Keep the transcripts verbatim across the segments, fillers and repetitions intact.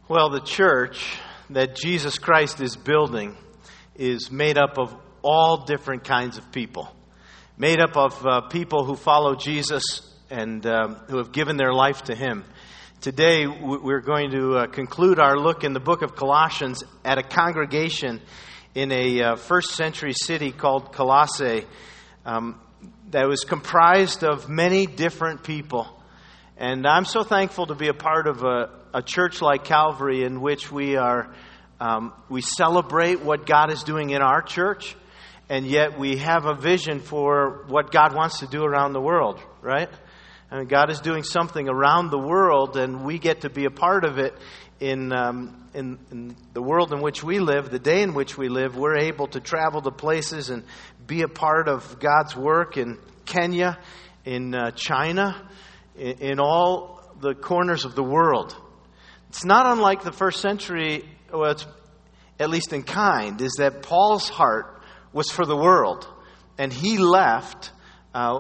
Well, the church that Jesus Christ is building is made up of all different kinds of people. Made up of uh, people who follow Jesus and um, who have given their life to Him. Today, we're going to uh, conclude our look in the book of Colossians at a congregation in a uh, first century city called Colossae um, that was comprised of many different people. And I'm so thankful to be a part of a, a church like Calvary in which we are, um, we celebrate what God is doing in our church, and yet we have a vision for what God wants to do around the world, right? I mean, God is doing something around the world, and we get to be a part of it in, um, in, in the world in which we live, the day in which we live. We're able to travel to places and be a part of God's work in Kenya, in uh, China, in, in all the corners of the world. It's not unlike the first century, well, it's, at least in kind, is that Paul's heart was for the world, and he left uh,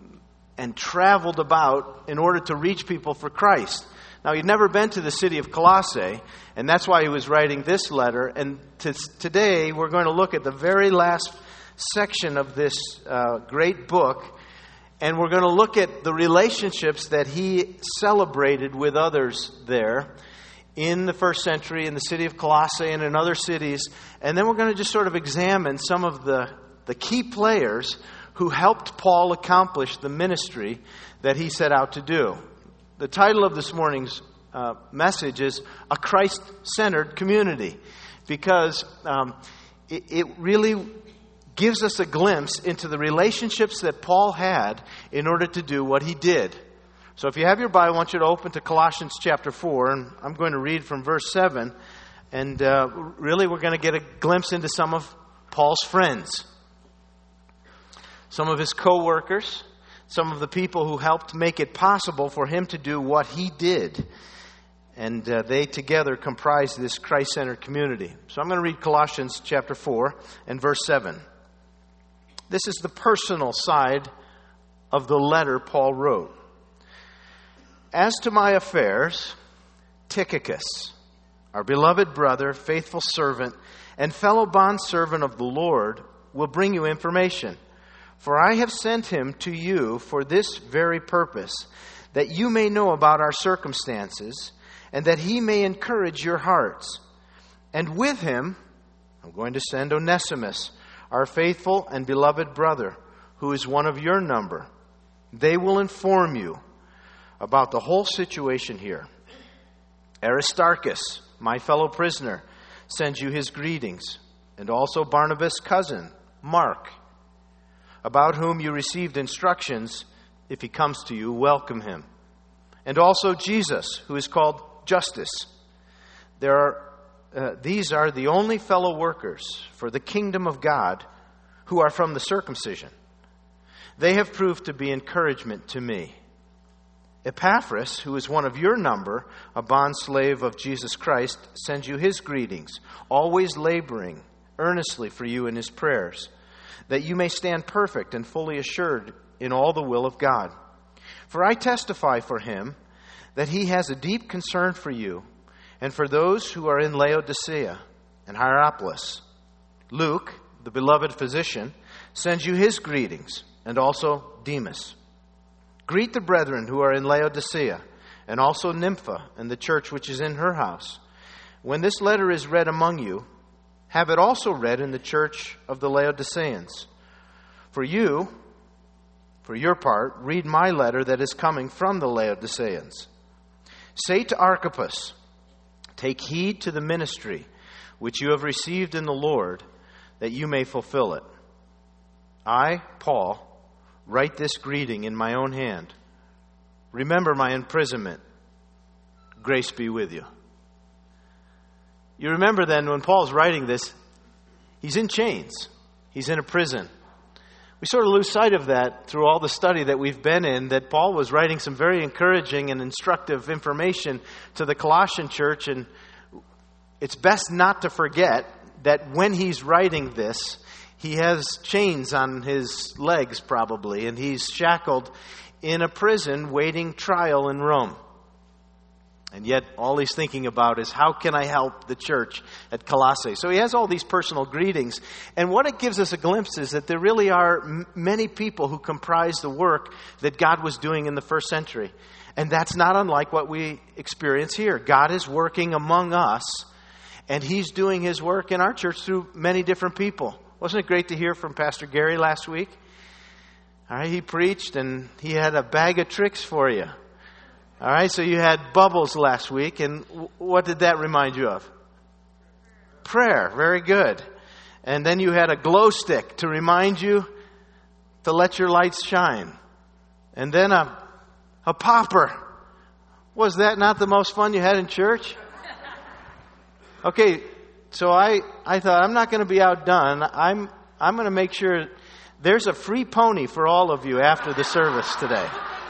and traveled about in order to reach people for Christ. Now, he'd never been to the city of Colossae, and that's why he was writing this letter. And to, today, we're going to look at the very last section of this uh, great book, and we're going to look at the relationships that he celebrated with others there in the first century, in the city of Colossae and in other cities. And then we're going to just sort of examine some of the, the key players who helped Paul accomplish the ministry that he set out to do. The title of this morning's uh, message is A Christ-Centered Community, because um, it, it really gives us a glimpse into the relationships that Paul had in order to do what he did. So if you have your Bible, I want you to open to Colossians chapter four, and I'm going to read from verse seven, and uh, really we're going to get a glimpse into some of Paul's friends, some of his co-workers, some of the people who helped make it possible for him to do what he did. And uh, they together comprise this Christ-centered community. So I'm going to read Colossians chapter four and verse seven. This is the personal side of the letter Paul wrote. As to my affairs, Tychicus, our beloved brother, faithful servant, and fellow bondservant of the Lord, will bring you information. For I have sent him to you for this very purpose, that you may know about our circumstances, and that he may encourage your hearts. And with him, I'm going to send Onesimus, our faithful and beloved brother, who is one of your number. They will inform you about the whole situation here. Aristarchus, my fellow prisoner, sends you his greetings, and also Barnabas' cousin, Mark, about whom you received instructions. If he comes to you, welcome him. And also Jesus, who is called Justus. There are, uh, these are the only fellow workers for the kingdom of God who are from the circumcision. They have proved to be encouragement to me. Epaphras, who is one of your number, a bondslave of Jesus Christ, sends you his greetings, always laboring earnestly for you in his prayers, that you may stand perfect and fully assured in all the will of God. For I testify for him that he has a deep concern for you and for those who are in Laodicea and Hierapolis. Luke, the beloved physician, sends you his greetings, and also Demas. Greet the brethren who are in Laodicea, and also Nympha and the church which is in her house. When this letter is read among you, have it also read in the church of the Laodiceans. For you, for your part, read my letter that is coming from the Laodiceans. Say to Archippus, take heed to the ministry which you have received in the Lord, that you may fulfill it. I, Paul, write this greeting in my own hand. Remember my imprisonment. Grace be with you. You remember then when Paul's writing this, he's in chains. He's in a prison. We sort of lose sight of that through all the study that we've been in, that Paul was writing some very encouraging and instructive information to the Colossian church. And it's best not to forget that when he's writing this, he has chains on his legs probably, and he's shackled in a prison waiting trial in Rome. And yet, all he's thinking about is, how can I help the church at Colossae? So he has all these personal greetings. And what it gives us a glimpse is that there really are m- many people who comprise the work that God was doing in the first century. And that's not unlike what we experience here. God is working among us, and he's doing his work in our church through many different people. Wasn't it great to hear from Pastor Gary last week? All right, he preached, and he had a bag of tricks for you. All right, so you had bubbles last week, and what did that remind you of? Prayer. Very good. And then you had a glow stick to remind you to let your lights shine. And then a, a popper. Was that not the most fun you had in church? Okay, so I, I thought, I'm not going to be outdone. I'm, I'm going to make sure there's a free pony for all of you after the service today.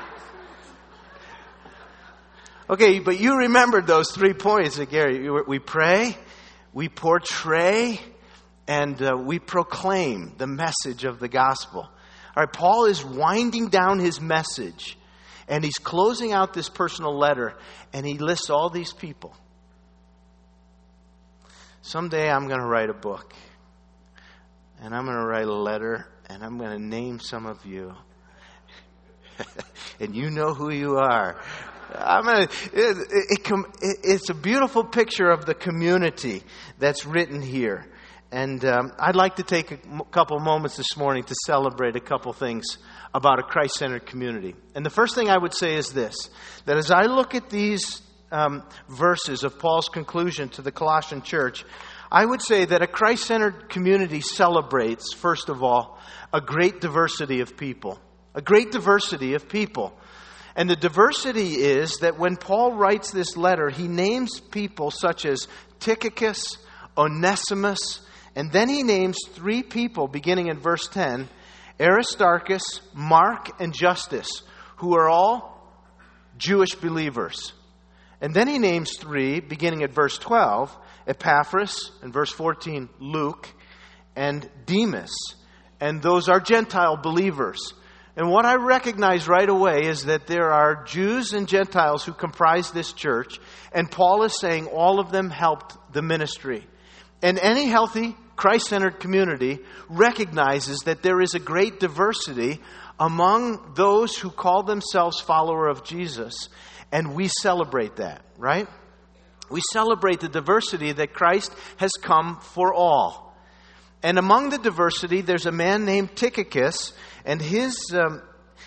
Okay, but you remembered those three points, Gary. We pray, we portray, and uh, we proclaim the message of the gospel. All right, Paul is winding down his message, and he's closing out this personal letter, and he lists all these people. Someday I'm going to write a book, and I'm going to write a letter, and I'm going to name some of you. And you know who you are. I mean, it, it, it, it's a beautiful picture of the community that's written here. And um, I'd like to take a couple moments this morning to celebrate a couple things about a Christ-centered community. And the first thing I would say is this, that as I look at these um, verses of Paul's conclusion to the Colossian church, I would say that a Christ-centered community celebrates, first of all, a great diversity of people. A great diversity of people. And the diversity is that when Paul writes this letter, he names people such as Tychicus, Onesimus, and then he names three people beginning in verse ten, Aristarchus, Mark, and Justus, who are all Jewish believers. And then he names three beginning at verse twelve, Epaphras, and verse fourteen, Luke, and Demas. And those are Gentile believers. And what I recognize right away is that there are Jews and Gentiles who comprise this church, and Paul is saying all of them helped the ministry. And any healthy, Christ-centered community recognizes that there is a great diversity among those who call themselves follower of Jesus, and we celebrate that, right? We celebrate the diversity that Christ has come for all. And among the diversity, there's a man named Tychicus, and his um,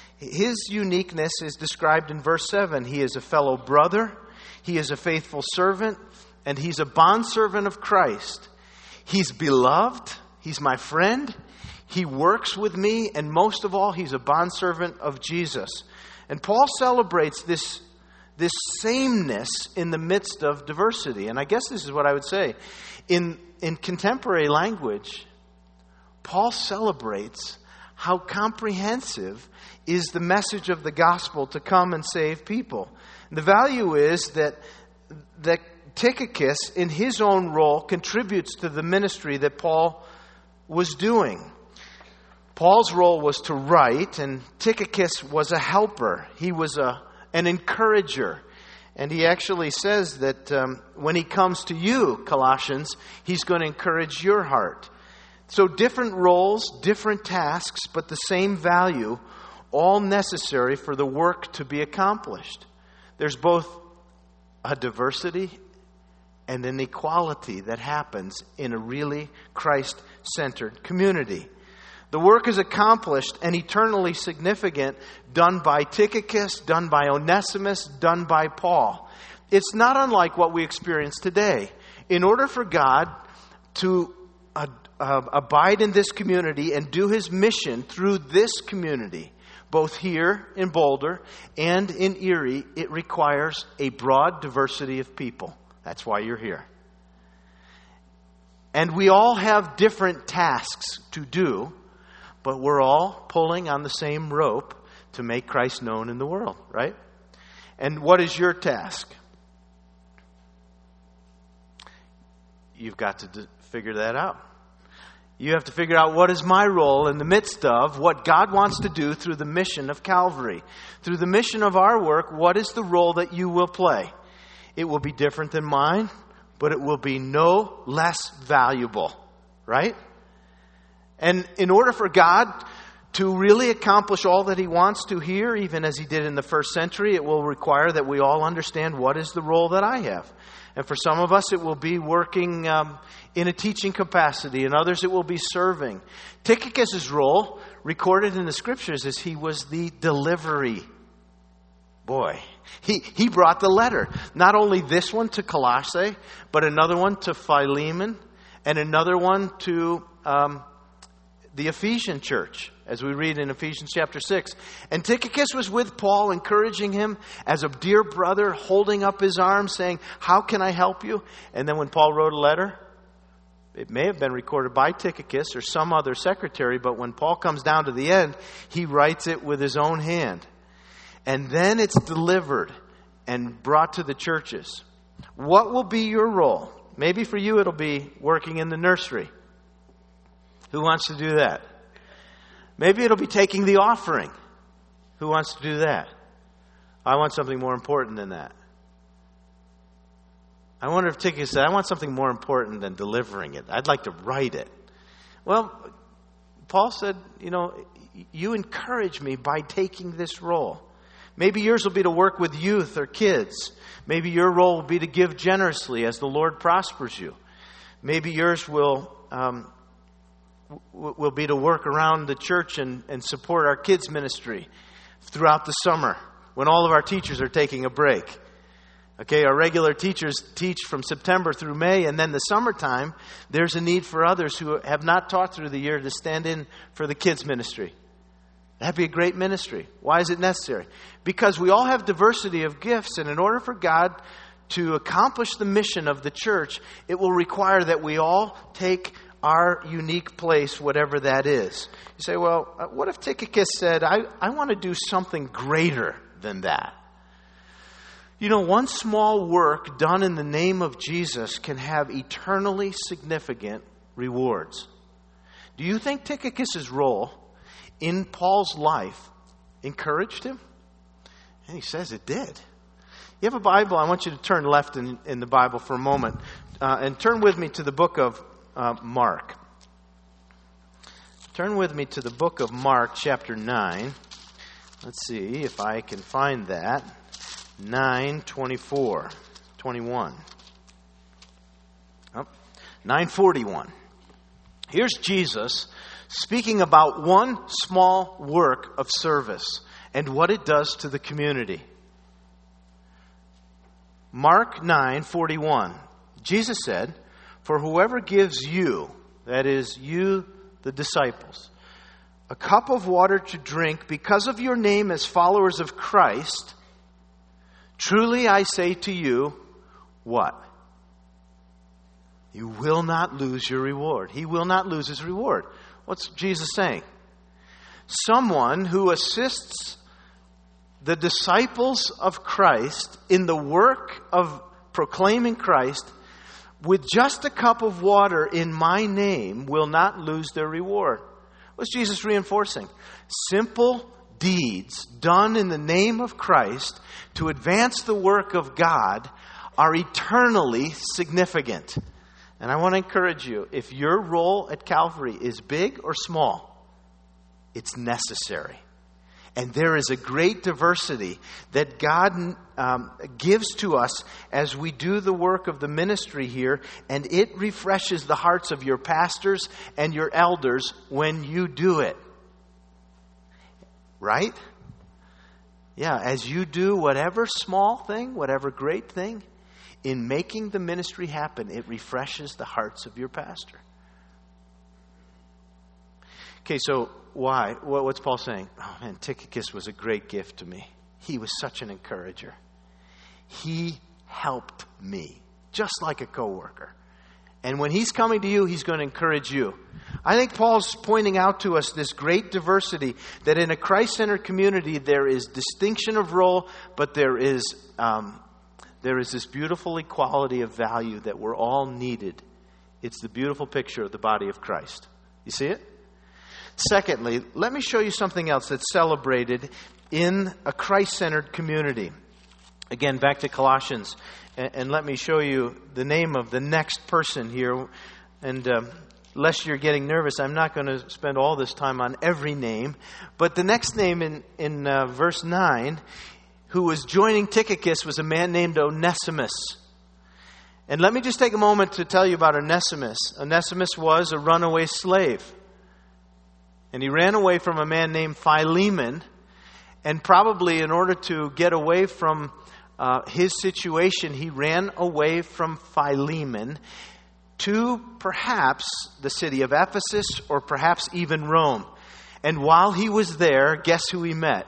his uniqueness is described in verse seven. He is a fellow brother, he is a faithful servant, and he's a bondservant of Christ. He's beloved, he's my friend, he works with me, and most of all, he's a bondservant of Jesus. And Paul celebrates this, this sameness in the midst of diversity. And I guess this is what I would say. In, in contemporary language, Paul celebrates how comprehensive is the message of the gospel to come and save people. The value is that, that Tychicus, in his own role, contributes to the ministry that Paul was doing. Paul's role was to write, and Tychicus was a helper. He was a, an encourager. And he actually says that um, when he comes to you, Colossians, he's going to encourage your heart. So different roles, different tasks, but the same value, all necessary for the work to be accomplished. There's both a diversity and an equality that happens in a really Christ-centered community. The work is accomplished and eternally significant, done by Tychicus, done by Onesimus, done by Paul. It's not unlike what we experience today. In order for God to uh, uh, abide in this community and do His mission through this community, both here in Boulder and in Erie, it requires a broad diversity of people. That's why you're here. And we all have different tasks to do, but we're all pulling on the same rope to make Christ known in the world, right? And what is your task? You've got to d- figure that out. You have to figure out what is my role in the midst of what God wants to do through the mission of Calvary. Through the mission of our work, what is the role that you will play? It will be different than mine, but it will be no less valuable, right? And in order for God to really accomplish all that He wants to here, even as He did in the first century, it will require that we all understand what is the role that I have. And for some of us, it will be working um, in a teaching capacity. And others, it will be serving. Tychicus' role, recorded in the Scriptures, is he was the delivery boy. He, he brought the letter. Not only this one to Colossae, but another one to Philemon, and another one to um, the Ephesian church, as we read in Ephesians chapter six. And Tychicus was with Paul, encouraging him as a dear brother, holding up his arm, saying, how can I help you? And then when Paul wrote a letter, it may have been recorded by Tychicus or some other secretary, but when Paul comes down to the end, he writes it with his own hand. And then it's delivered and brought to the churches. What will be your role? Maybe for you it'll be working in the nursery. Who wants to do that? Maybe it'll be taking the offering. Who wants to do that? I want something more important than that. I wonder if Tychicus said, I want something more important than delivering it. I'd like to write it. Well, Paul said, you know, you encourage me by taking this role. Maybe yours will be to work with youth or kids. Maybe your role will be to give generously as the Lord prospers you. Maybe yours will um, will be to work around the church and, and support our kids' ministry throughout the summer when all of our teachers are taking a break. Okay, our regular teachers teach from September through May, and then the summertime, there's a need for others who have not taught through the year to stand in for the kids' ministry. That'd be a great ministry. Why is it necessary? Because we all have diversity of gifts, and in order for God to accomplish the mission of the church, it will require that we all take our unique place, whatever that is. You say, well, what if Tychicus said, I, I want to do something greater than that? You know, one small work done in the name of Jesus can have eternally significant rewards. Do you think Tychicus' role in Paul's life encouraged him? And he says it did. You have a Bible, I want you to turn left in, in the Bible for a moment. Uh, and turn with me to the book of uh, Mark. Turn with me to the book of Mark, chapter nine. Let's see if I can find that. nine twenty-four, twenty-one. Oh, nine forty-one. Here's Jesus speaking about one small work of service and what it does to the community. Mark nine forty-one. Jesus said, for whoever gives you, that is, you, the disciples, a cup of water to drink because of your name as followers of Christ, truly I say to you, what? You will not lose your reward. He will not lose his reward. What's Jesus saying? Someone who assists the disciples of Christ in the work of proclaiming Christ with just a cup of water in my name will not lose their reward. What's Jesus reinforcing? Simple deeds done in the name of Christ to advance the work of God are eternally significant. And I want to encourage you, if your role at Calvary is big or small, it's necessary. And there is a great diversity that God um, gives to us as we do the work of the ministry here, and it refreshes the hearts of your pastors and your elders when you do it. Right? Yeah, as you do whatever small thing, whatever great thing, in making the ministry happen, it refreshes the hearts of your pastor. Okay, so why? What's Paul saying? Oh man, Tychicus was a great gift to me. He was such an encourager. He helped me, just like a coworker. And when he's coming to you, he's going to encourage you. I think Paul's pointing out to us this great diversity, that in a Christ-centered community, there is distinction of role, but there is um, there is this beautiful equality of value that we're all needed. It's the beautiful picture of the body of Christ. You see it? Secondly, let me show you something else that's celebrated in a Christ-centered community. Again, back to Colossians. And, and let me show you the name of the next person here. And um, lest you're getting nervous, I'm not going to spend all this time on every name. But the next name in, in uh, verse nine, who was joining Tychicus, was a man named Onesimus. And let me just take a moment to tell you about Onesimus. Onesimus was a runaway slave. And he ran away from a man named Philemon. And probably in order to get away from uh, his situation, he ran away from Philemon to perhaps the city of Ephesus or perhaps even Rome. And while he was there, guess who he met?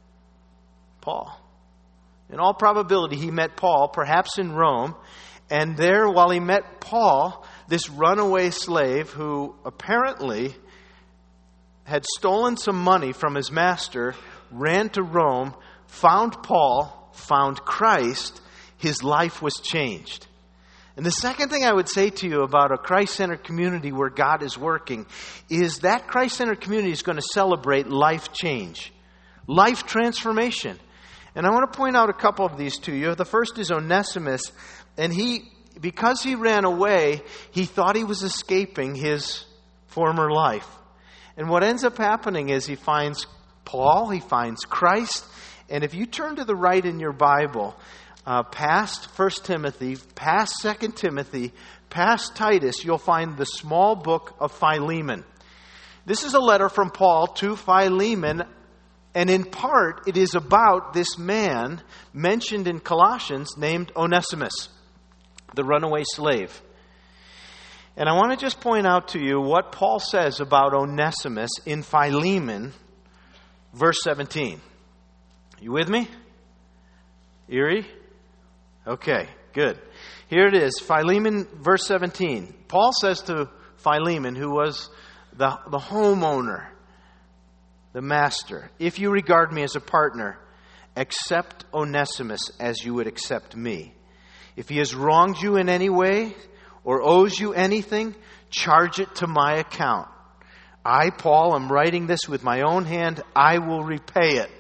Paul. In all probability, he met Paul, perhaps in Rome. And there, while he met Paul, this runaway slave who apparently had stolen some money from his master, ran to Rome, found Paul, found Christ, his life was changed. And the second thing I would say to you about a Christ-centered community where God is working is that Christ-centered community is going to celebrate life change, life transformation. And I want to point out a couple of these to you. The first is Onesimus. And he, because he ran away, he thought he was escaping his former life. And what ends up happening is he finds Paul, he finds Christ. And if you turn to the right in your Bible, uh, past First Timothy, past Second Timothy, past Titus, you'll find the small book of Philemon. This is a letter from Paul to Philemon. And in part, it is about this man mentioned in Colossians named Onesimus, the runaway slave. And I want to just point out to you what Paul says about Onesimus in Philemon, verse seventeen. You with me? Eerie? Okay, good. Here it is, Philemon, verse seventeen. Paul says to Philemon, who was the, the homeowner, the master, if you regard me as a partner, accept Onesimus as you would accept me. If he has wronged you in any way or owes you anything, charge it to my account. I, Paul, am writing this with my own hand. I will repay it.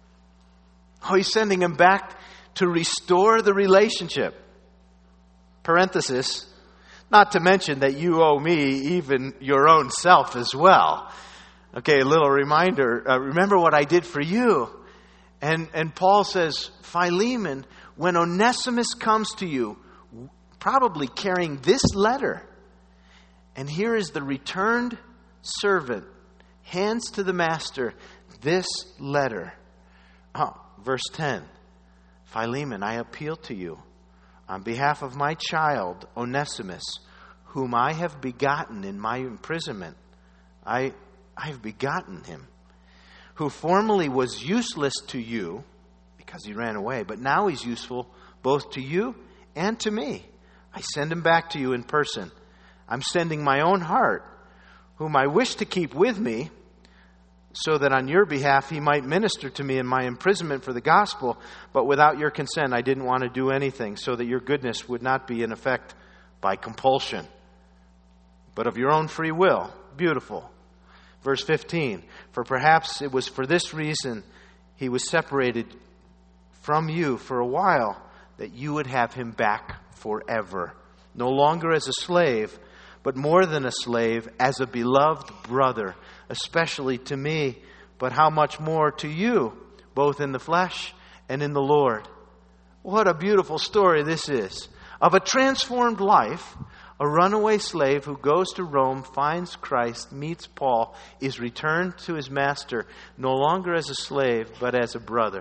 Oh, he's sending him back to restore the relationship. Parenthesis, not to mention that you owe me even your own self as well. Okay, a little reminder. Uh, remember what I did for you. And, and Paul says, Philemon, when Onesimus comes to you, probably carrying this letter, and here is the returned servant, hands to the master this letter. Oh, verse ten. Philemon, I appeal to you on behalf of my child, Onesimus, whom I have begotten in my imprisonment. I, I have begotten him, who formerly was useless to you because he ran away, but now he's useful both to you and to me. I send him back to you in person. I'm sending my own heart, whom I wish to keep with me, so that on your behalf he might minister to me in my imprisonment for the gospel. But without your consent, I didn't want to do anything, so that your goodness would not be in effect by compulsion, but of your own free will. Beautiful. Verse fifteen, for perhaps it was for this reason he was separated from you for a while, that you would have him back forever, no longer as a slave, but more than a slave, as a beloved brother, especially to me, but how much more to you, both in the flesh and in the Lord. What a beautiful story this is, of a transformed life. A runaway slave who goes to Rome, finds Christ, meets Paul, is returned to his master, no longer as a slave, but as a brother.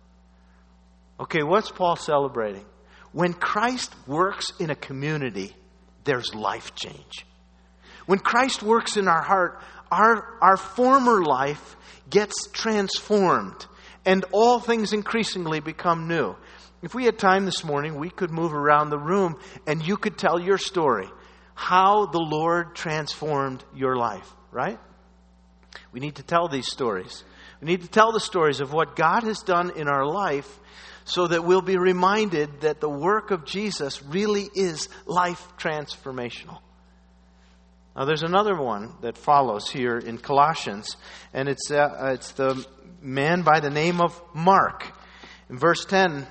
Okay, what's Paul celebrating? When Christ works in a community, there's life change. When Christ works in our heart, our, our former life gets transformed, and all things increasingly become new. If we had time this morning, we could move around the room and you could tell your story, how the Lord transformed your life, right? We need to tell these stories. We need to tell the stories of what God has done in our life, so that we'll be reminded that the work of Jesus really is life transformational. Now, there's another one that follows here in Colossians, and it's uh, it's the man by the name of Mark. In verse ten,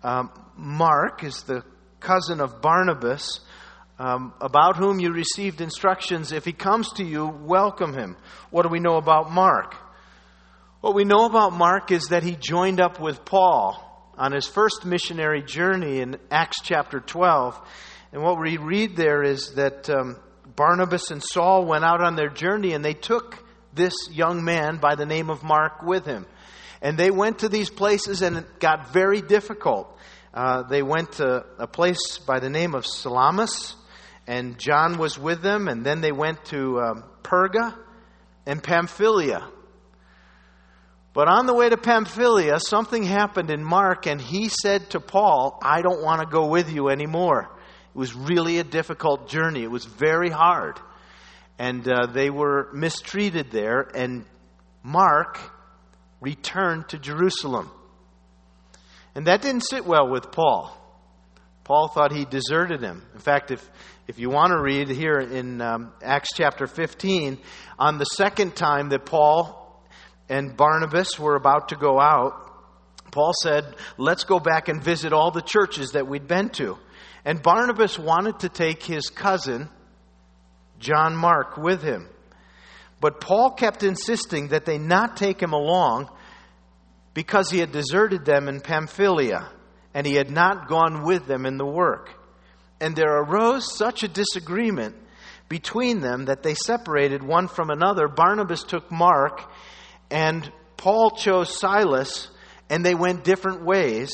Um, Mark is the cousin of Barnabas, um, about whom you received instructions. If he comes to you, welcome him. What do we know about Mark? What we know about Mark is that he joined up with Paul on his first missionary journey in Acts chapter twelve. And what we read there is that um, Barnabas and Saul went out on their journey, and they took this young man by the name of Mark with him. And they went to these places, and it got very difficult. Uh, they went to a place by the name of Salamis, and John was with them. And then they went to um, Perga and Pamphylia. But on the way to Pamphylia, something happened in Mark, and he said to Paul, I don't want to go with you anymore. It was really a difficult journey. It was very hard. And uh, they were mistreated there, and Mark returned to Jerusalem. And that didn't sit well with Paul. Paul thought he deserted him. In fact, if, if you want to read here in um, Acts chapter fifteen, on the second time that Paul and Barnabas were about to go out, Paul said, let's go back and visit all the churches that we'd been to. And Barnabas wanted to take his cousin, John Mark, with him. But Paul kept insisting that they not take him along because he had deserted them in Pamphylia and he had not gone with them in the work. And there arose such a disagreement between them that they separated one from another. Barnabas took Mark, and Paul chose Silas, and they went different ways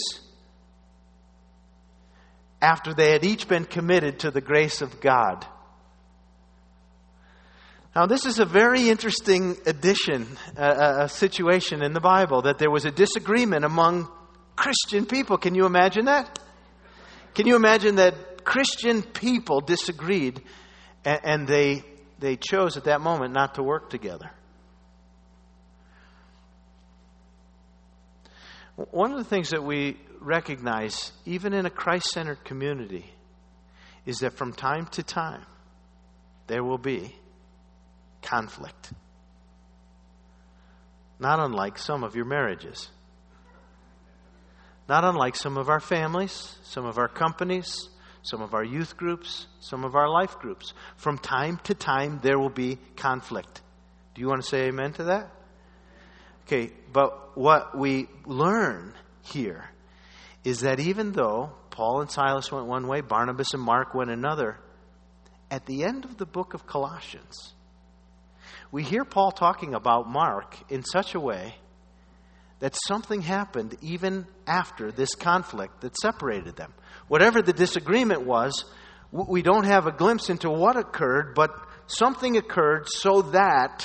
after they had each been committed to the grace of God. Now, this is a very interesting addition, a, a situation in the Bible, that there was a disagreement among Christian people. Can you imagine that? Can you imagine that Christian people disagreed, and, and they they chose at that moment not to work together? One of the things that we recognize, even in a Christ-centered community, is that from time to time, there will be conflict. Not unlike some of your marriages. Not unlike some of our families, some of our companies, some of our youth groups, some of our life groups. From time to time, there will be conflict. Do you want to say amen to that? Okay, but what we learn here is that even though Paul and Silas went one way, Barnabas and Mark went another, at the end of the book of Colossians, we hear Paul talking about Mark in such a way that something happened even after this conflict that separated them. Whatever the disagreement was, we don't have a glimpse into what occurred, but something occurred so that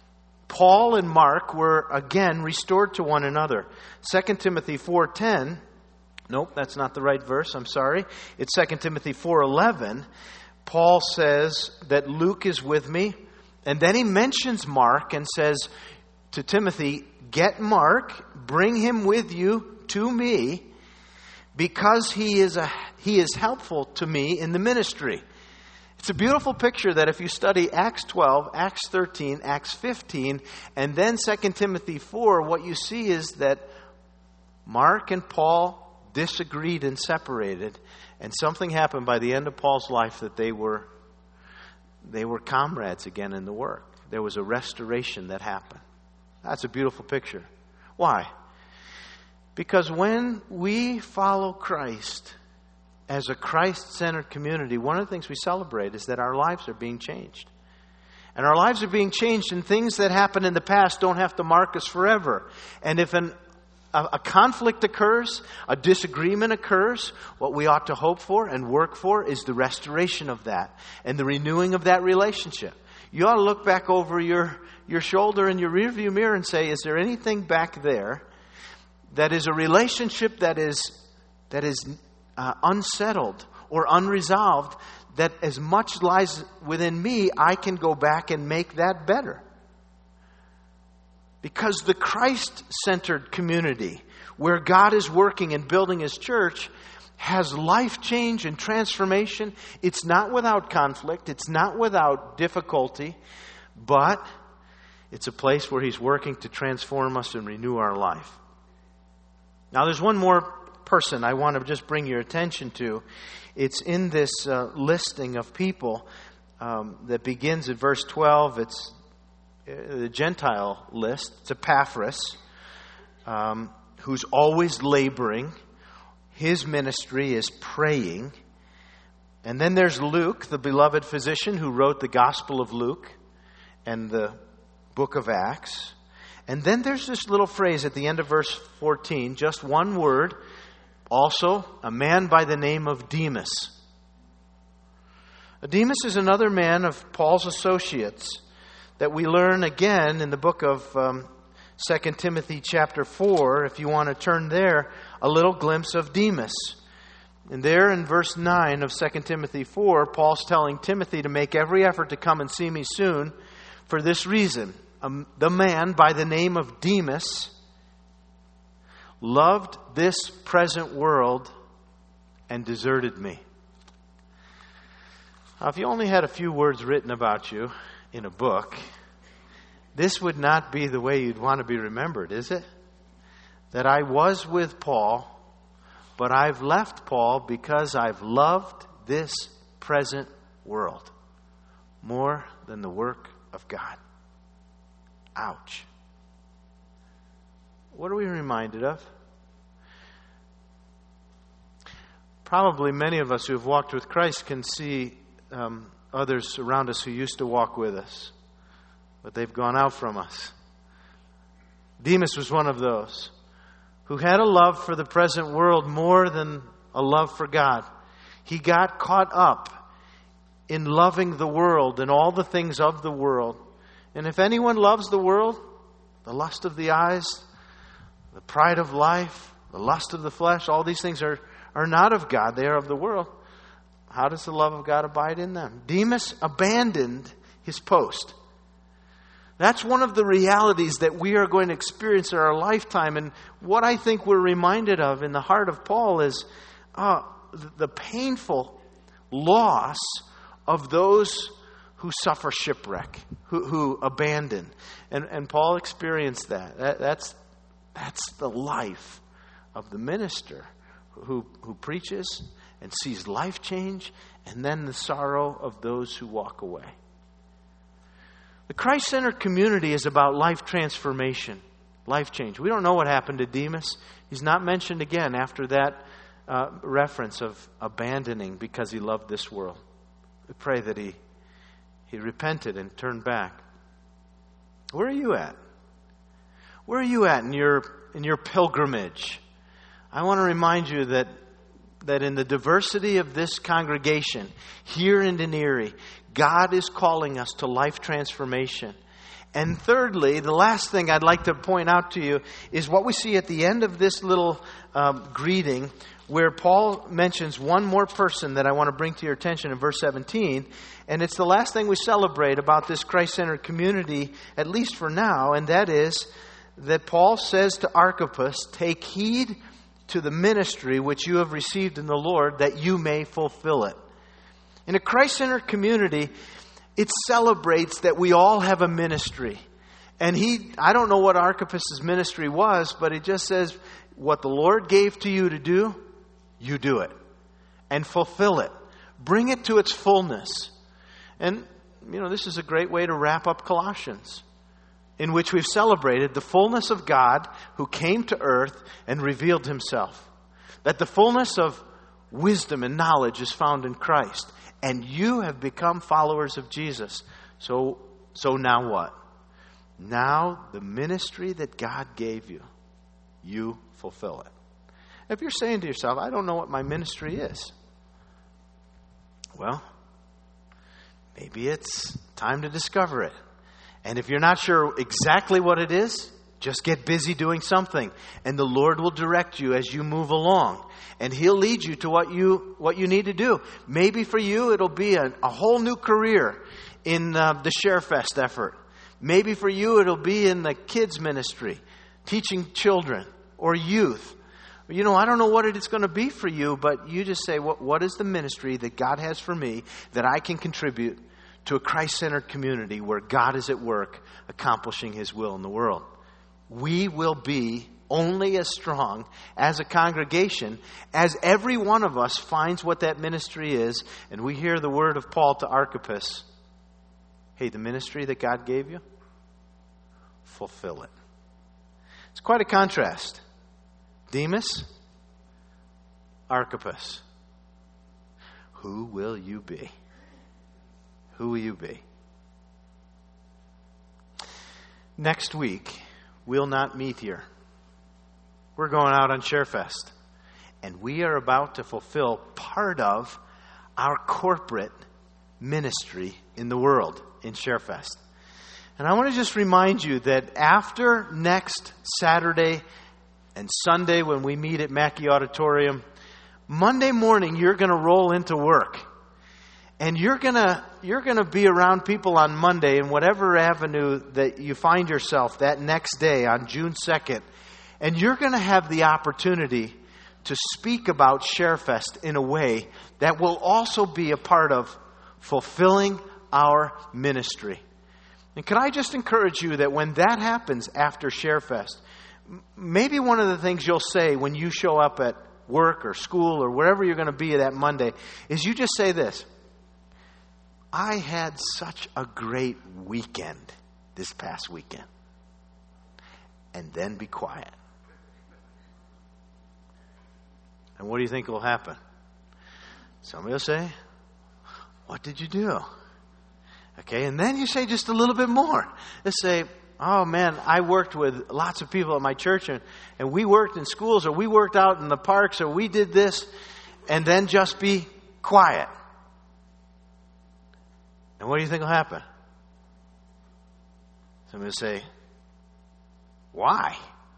Paul and Mark were again restored to one another. Second Timothy four ten, nope, that's not the right verse, I'm sorry. It's Second Timothy four eleven. Paul says that Luke is with me, and then he mentions Mark and says to Timothy, get Mark, bring him with you to me, because he is a he is helpful to me in the ministry. It's a beautiful picture that if you study Acts twelve, Acts thirteen, Acts fifteen, and then Second Timothy four, what you see is that Mark and Paul disagreed and separated, and something happened by the end of Paul's life that they were they were comrades again in the work. There was a restoration that happened. That's a beautiful picture. Why? Because when we follow Christ as a Christ-centered community, one of the things we celebrate is that our lives are being changed. And our lives are being changed, and things that happened in the past don't have to mark us forever. And if an, a, a conflict occurs, a disagreement occurs, what we ought to hope for and work for is the restoration of that and the renewing of that relationship. You ought to look back over your, your shoulder in your rearview mirror and say, is there anything back there that is a relationship that is that is uh, unsettled or unresolved, that as much lies within me, I can go back and make that better? Because the Christ-centered community, where God is working and building His church, has life change and transformation. It's not without conflict. It's not without difficulty. But it's a place where He's working to transform us and renew our life. Now, there's one more person I want to just bring your attention to. It's in this uh, listing of people um, that begins at verse twelve. It's the Gentile list. It's Epaphras, um, who's always laboring. His ministry is praying. And then there's Luke, the beloved physician who wrote the Gospel of Luke and the book of Acts. And then there's this little phrase at the end of verse fourteen, just one word, also a man by the name of Demas. Demas is another man of Paul's associates that we learn again in the book of um, Second Timothy chapter four. If you want to turn there, a little glimpse of Demas. And there in verse nine of Second Timothy four, Paul's telling Timothy to make every effort to come and see me soon for this reason. Um, the man by the name of Demas loved this present world and deserted me. Now, if you only had a few words written about you in a book, this would not be the way you'd want to be remembered, is it? That I was with Paul, but I've left Paul because I've loved this present world more than the work of God. Ouch. What are we reminded of? Probably many of us who have walked with Christ can see um, others around us who used to walk with us, but they've gone out from us. Demas was one of those who had a love for the present world more than a love for God. He got caught up in loving the world and all the things of the world. And if anyone loves the world, the lust of the eyes, the pride of life, the lust of the flesh, all these things are, are not of God. They are of the world. How does the love of God abide in them? Demas abandoned his post. That's one of the realities that we are going to experience in our lifetime. And what I think we're reminded of in the heart of Paul is uh, the painful loss of those who suffer shipwreck, who, who abandon. And, and Paul experienced that. that. That's, that's the life of the minister who, who preaches and sees life change, and then the sorrow of those who walk away. The Christ-centered community is about life transformation, life change. We don't know what happened to Demas. He's not mentioned again after that uh, reference of abandoning because he loved this world. We pray that he He repented and turned back. Where are you at? Where are you at in your in your pilgrimage? I want to remind you that that in the diversity of this congregation here in Deneri, God is calling us to life transformation. And thirdly, the last thing I'd like to point out to you is what we see at the end of this little um, greeting, where Paul mentions one more person that I want to bring to your attention in verse seventeen. And it's the last thing we celebrate about this Christ-centered community, at least for now, and that is that Paul says to Archippus, take heed to the ministry which you have received in the Lord, that you may fulfill it. In a Christ-centered community, it celebrates that we all have a ministry. And he, I don't know what Archippus' ministry was, but it just says, what the Lord gave to you to do, you do it. And fulfill it. Bring it to its fullness. And, you know, this is a great way to wrap up Colossians, in which we've celebrated the fullness of God who came to earth and revealed himself. That the fullness of wisdom and knowledge is found in Christ. And you have become followers of Jesus. So, so now what? Now the ministry that God gave you, you fulfill it. If you're saying to yourself, I don't know what my ministry is. Well, maybe it's time to discover it. And if you're not sure exactly what it is, just get busy doing something. And the Lord will direct you as you move along. And He'll lead you to what you what you need to do. Maybe for you, it'll be a, a whole new career in uh, the ShareFest effort. Maybe for you, it'll be in the kids ministry, teaching children or youth. You know, I don't know what it's going to be for you, but you just say, what, what is the ministry that God has for me that I can contribute to a Christ-centered community where God is at work accomplishing His will in the world? We will be only as strong as a congregation as every one of us finds what that ministry is, and we hear the word of Paul to Archippus. Hey, the ministry that God gave you, fulfill it. It's quite a contrast. Demas, Archippus. Who will you be? Who will you be? Next week, we'll not meet here. We're going out on ShareFest. And we are about to fulfill part of our corporate ministry in the world in ShareFest. And I want to just remind you that after next Saturday and Sunday when we meet at Mackey Auditorium, Monday morning you're going to roll into work. And you're going to you're going to be around people on Monday in whatever avenue that you find yourself that next day on June second. And you're going to have the opportunity to speak about ShareFest in a way that will also be a part of fulfilling our ministry. And can I just encourage you that when that happens after ShareFest, maybe one of the things you'll say when you show up at work or school or wherever you're going to be that Monday is you just say this: I had such a great weekend this past weekend. And then be quiet. And what do you think will happen? Somebody will say, what did you do? Okay, and then you say just a little bit more. Let's say, oh man, I worked with lots of people at my church, and, and we worked in schools, or we worked out in the parks, or we did this, and then just be quiet. And what do you think will happen? Somebody will say, why?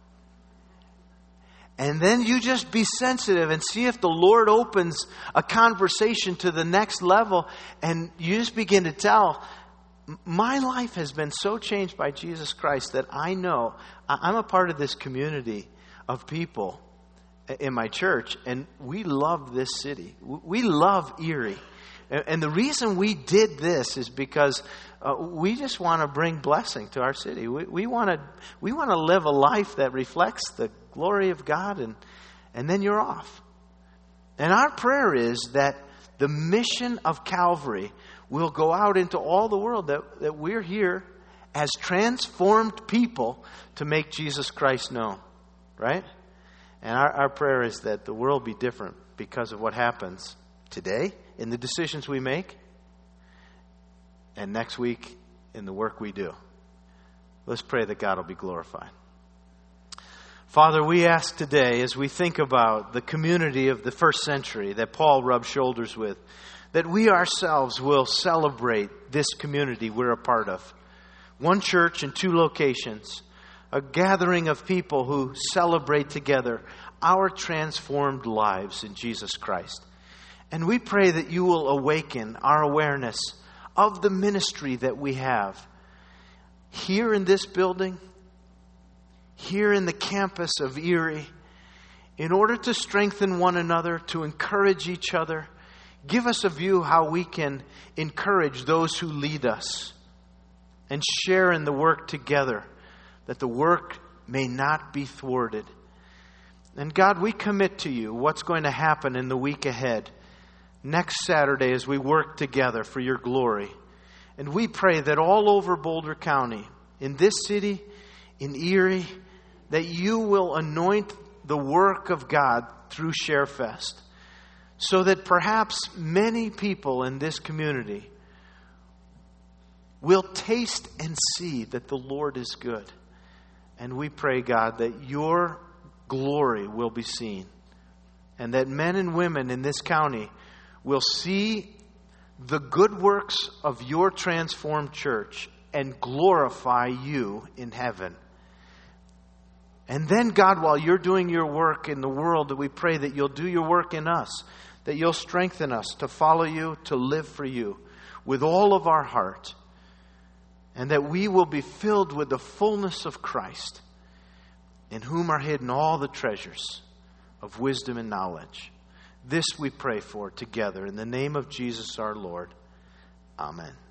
And then you just be sensitive and see if the Lord opens a conversation to the next level, and you just begin to tell, my life has been so changed by Jesus Christ that I know I'm a part of this community of people in my church, and we love this city. We love Erie. And the reason we did this is because uh, we just want to bring blessing to our city. We, we want to we want to live a life that reflects the glory of God, and and then you're off. And our prayer is that the mission of Calvary will go out into all the world, that, that we're here as transformed people to make Jesus Christ known. Right? And our, our prayer is that the world be different because of what happens today in the decisions we make, and next week in the work we do. Let's pray that God will be glorified. Father, we ask today, as we think about the community of the first century that Paul rubbed shoulders with, that we ourselves will celebrate this community we're a part of. One church in two locations, a gathering of people who celebrate together our transformed lives in Jesus Christ. And we pray that you will awaken our awareness of the ministry that we have here in this building, here in the campus of Erie, in order to strengthen one another, to encourage each other. Give us a view how we can encourage those who lead us and share in the work together, that the work may not be thwarted. And God, we commit to you what's going to happen in the week ahead. Next Saturday as we work together for your glory. And we pray that all over Boulder County, in this city, in Erie, that you will anoint the work of God through ShareFest, so that perhaps many people in this community will taste and see that the Lord is good. And we pray, God, that your glory will be seen, and that men and women in this county will see the good works of your transformed church and glorify you in heaven. And then, God, while you're doing your work in the world, that we pray that you'll do your work in us, that you'll strengthen us to follow you, to live for you with all of our heart, and that we will be filled with the fullness of Christ, in whom are hidden all the treasures of wisdom and knowledge. This we pray for together in the name of Jesus our Lord. Amen.